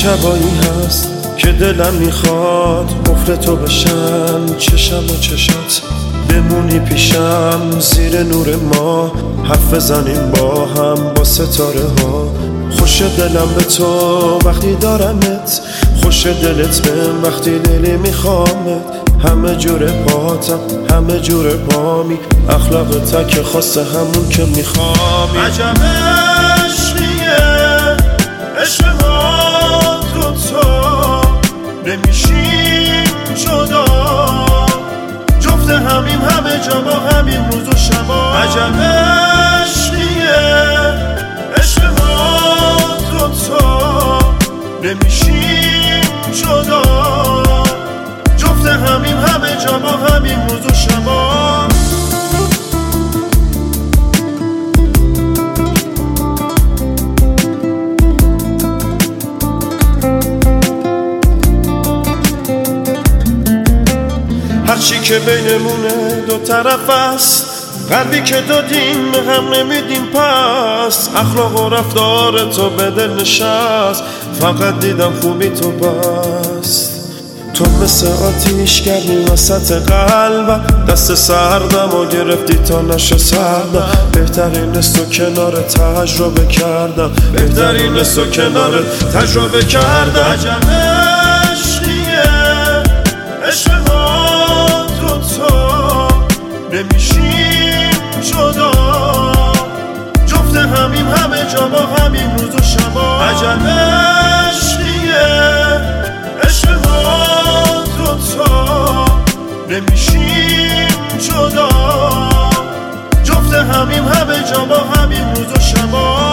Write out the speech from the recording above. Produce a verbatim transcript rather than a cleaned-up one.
شبایی هست که دلم میخواد قفل تو بشم، چشم و چشات بمونی پیشم، زیر نور ما حرف بزنیم با هم با ستاره ها. خوش دلم به تو وقتی دارمت، خوش دلت بهم وقتی دلی میخوامت. همه جور پاتم همه جور پامی، اخلاق تک خواسته همون که میخوامی. عجب عشقیه عشق ما دوتا، نمیشیم جدا، جفت همیم همه جا با همین روز و شبا. عجب عشقیه عشق ما دوتا، نمیشیم جدا، جفت همیم همه جا با همین روز و شبا. هرچی که بینمونه دو طرف است، قلبی که دادیم هم نمیدیم پس. اخلاق و رفتار تو به دل نشست، فقط دیدم خوبی تو بست. تو مثل آتیش گرمی وسط قلبم، دست سردم و گرفتی تا نشه سردم. بهترین است و کنار تجربه کردم، بهترین است و کنار تجربه کردم. عجب عشقیه عشق ما دوتا، نمیشیم جدا، جفت همیم همه جا با همین روز و شبا. عجب عشقیه عشق ما دوتا، نمیشیم جدا، جفت همیم همه جا با همین روز و شبا.